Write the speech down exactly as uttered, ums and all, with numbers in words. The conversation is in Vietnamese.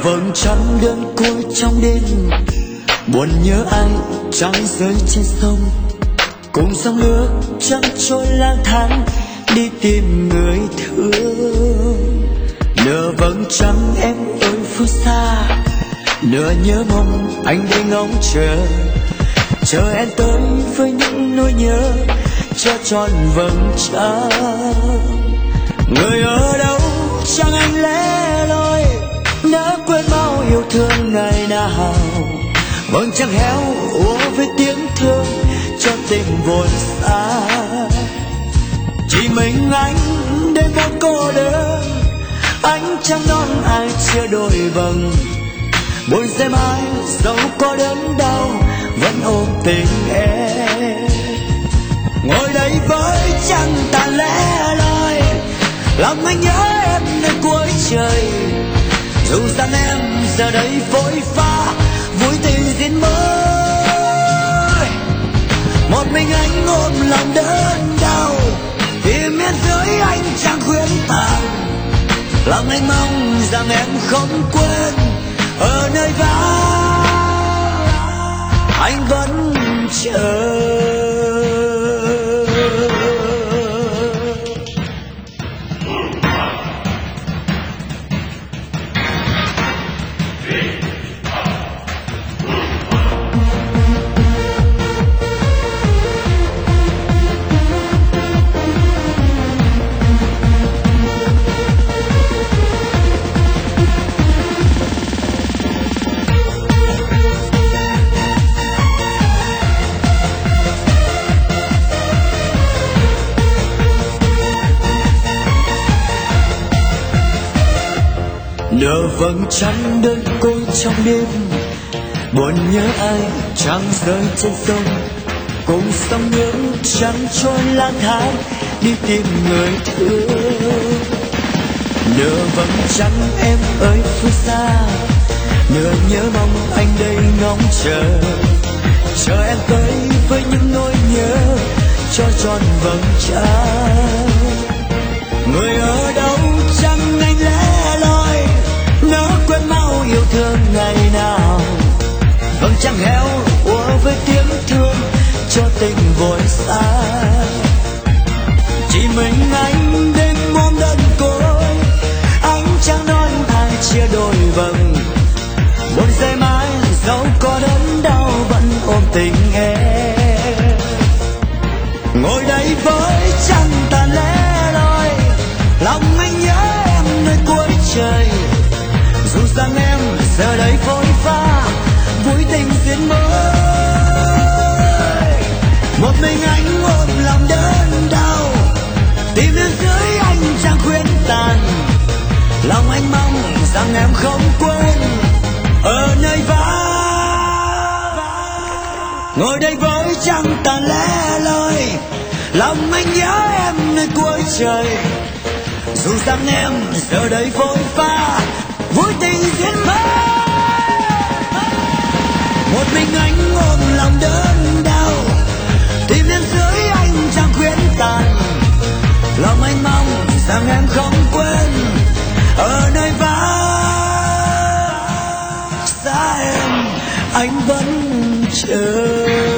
vầng trăng đơn côi trong đêm, buồn nhớ ai trăng rơi trên sông, cùng sóng nước trăng trôi lang thang đi tìm người thương. Nửa vầng trăng em ơi phương xa, nửa nhớ mong anh đây ngóng chờ, chờ em tới với những nỗi nhớ cho tròn vầng trăng. Người ở đâu chẳng anh lẻ loi, đã quên bao yêu thương ngày nào. Vầng trăng héo úa với tiếng thương cho tình vội xa. Chỉ mình anh đêm vẫn cô đơn, ánh trăng non ai chia đôi vầng. Buổi giây mai dẫu có đớn đau vẫn ôm tình em. Ngồi đây với trăng tàn lẻ loi, lòng anh nhớ em nơi cuối trời. Dù rằng em giờ đây vội pha vui tình diễn mới. Một mình anh ôm lòng đớn đau, tìm miền dưới anh chẳng khuyên tàn. Lòng anh mong rằng em không quên, ở nơi vắng anh vẫn chờ. Nửa vầng trăng đơn côi trong đêm, buồn nhớ ai trăng rơi trên sông, cùng sóng nước trăng trôi lang thang đi tìm người thương. Nửa vầng trăng em ơi phương xa, nửa nhớ mong anh đây ngóng chờ, chờ em tới với những nỗi nhớ cho tròn vầng trăng. Người ở đâu chẳng anh lẻ loi, nó quên mau yêu thương ngày nào. Vầng trăng héo úa với tiếng thương cho tình vội xa. Chỉ mình anh đêm ôm đơn côi, ánh trăng non ai chia đôi vầng. Một giây mai dẫu có đớn đau vẫn ôm tình em. Ngồi đây với trăng tàn lẻ loi, lòng anh nhớ em nơi cuối trời. Dù rằng em giờ đây vội vã vui tình duyên mới. Một mình anh ôm lòng đớn đau, tìm đến dưới anh chẳng khuyên tàn. Lòng anh mong rằng em không quên, ở nơi vắng ngồi đây với trăng tàn lẻ loi. Lòng anh nhớ em nơi cuối trời. Dù rằng em giờ đây vội vã vui tình duyên mới. Một mình anh ôm lòng đớn đau, tìm đến dưới anh chẳng khuyên tàn. Lòng anh mong rằng em không quên, ở nơi vắng xa em anh vẫn chờ.